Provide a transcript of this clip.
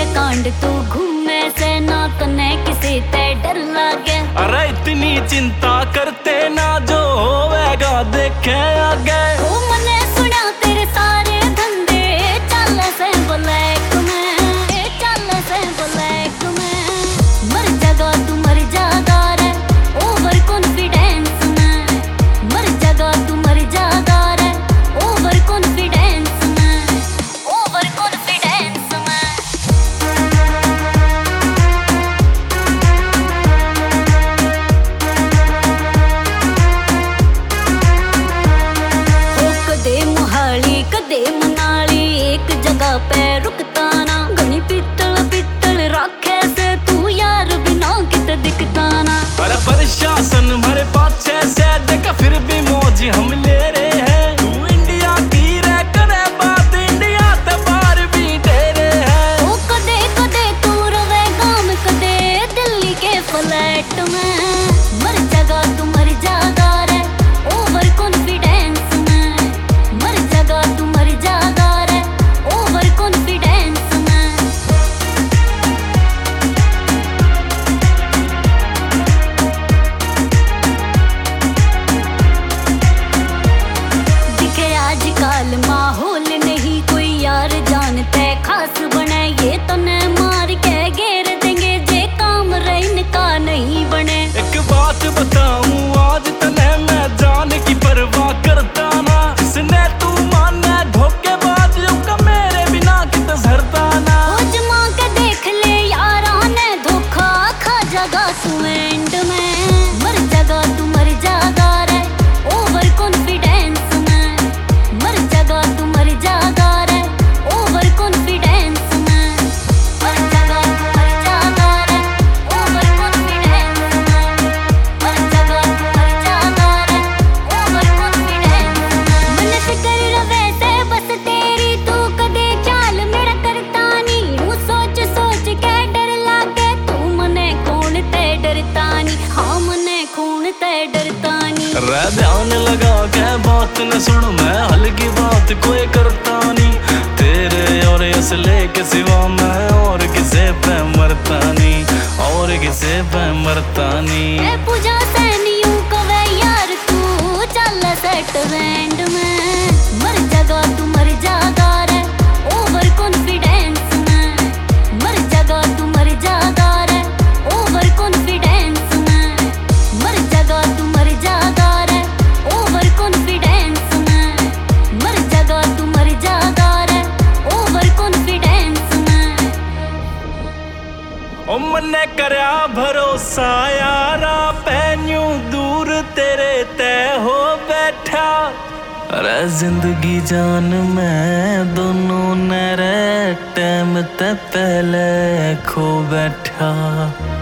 कांड तू घूमे से ना तने किसी ते डर लागे। अरे इतनी चिंता करते ना जो होवेगा देखे आगे। ओ मने सुना तेरे सारे धंधे चल से ब्लैक में, चल से ब्लैक में। मर जागा तू मर जागा रे ओवर कॉन्फिडेंस में, मर जागा तू मर जागा रे ओवर कॉन्फिडेंस में, ओवर कॉन्फिडेंस में। ओ कदे मोहाली कदे मनाली एक जगह पे रुकता ना। घनी पित्तल पित्तल राखे से तू यार बिना कित दिखता ना। अरे प्रशासन भरे पाछे से देखा फिर भी मौज हम ले रहे हैं। तू इंडिया की रह करे बात इंडिया ते बाहर भी तेरे है। ओ कदे कदे तू रवे गाम कदे दिल्ली के फ्लैट में। मर जागा तू मर जागा रे ओवर कॉन्फिडेंस में, मर जागा तू मर जागा रे ओवर कॉन्फिडेंस में। दिखे आजकल माहौल नहीं कोई यार जानते खास बने। ये तने मार के घेर देंगे जे काम रहने का नहीं बने। एक बात बताऊं आज तने मैं जान की परवाह करता ना। जिसने तू माना धोखेबाज का मेरे बिना कित झरता ना। ओ जमा के देख ले यारा ने धोखा खा जागा तू एंड में। मर जागा तू मर जागा रे ओवर कॉन्फिडेंस में, मर जागा तू मर जागा रे ओवर कॉन्फिडेंस में, मर जागा तू मर जागा रे ओवर कॉन्फिडेंस में, मर जागा तू मर जागा रे ओवर कॉन्फिडेंस में। मन फिकर रवे से बस तेरी तू कदे चाल मेरा करता नी। यूं सोच सोच के डर लागे तू मने कौन ते डरता नी। हाँ मने कौन ते डरता नी। रे ध्यान लगा के बात न सुन मैं हल्की बात कोई करता नहीं। तेरे और असले के सिवा मैं और किसे पे मरता नहीं, और किसे पे मरता नहीं। ए पूजा सैनियों कवे यार तू चल सेट रैंड में। मर जागा तू मर जागा रे ओवर कॉन्फिडेंस में, मर जागा तू मर जागा रे ओवर कॉन्फिडेंस में, मर जागा तू मर जागा रे ओवर कॉन्फिडेंस में, मर जागा तू मर जागा रे ओवर कॉन्फिडेंस में। ओ मने करया भरोसा यारा पैन्यू दूर तेरे तय हो बैठा। अरे जिंदगी जान मैं दोनों ने रे टाइम ते पहले खो बैठा।